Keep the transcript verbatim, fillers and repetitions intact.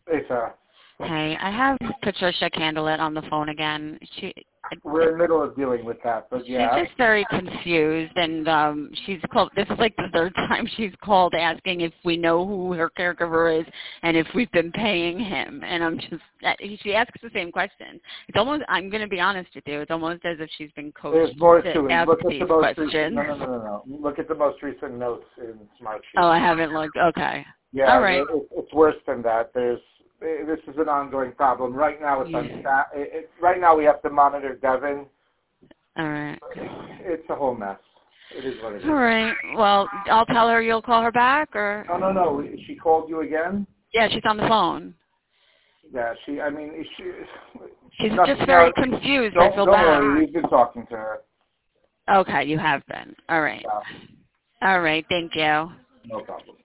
Hey, Sarah. Hey, I have Patricia Candelet on the phone again. She We're in the middle of dealing with that, but she's yeah. just very confused, and um, she's called. This is like the third time she's called asking if we know who her caregiver is and if we've been paying him. And I'm just she asks the same question. It's almost. I'm going to be honest with you. It's almost as if she's been coached There's more to to it. ask Look at these the most questions. recent. No, no, no, no, no. Look at the most recent notes in Smartsheet. Oh, I haven't looked. Okay. Yeah, All right. it, it's worse than that. There's this is an ongoing problem. Right now, it's on staff. It, it, right now, we have to monitor Devin. All right. It's a whole mess. It is what it is. All right. Well, I'll tell her you'll call her back, or No, no, no. She called you again. yeah, she's on the phone. Yeah, she. I mean, she. She's just very else. confused. Don't I feel don't bad. worry. We've been talking to her. Okay, you have been. All right. Yeah, All right. Thank you. no problem.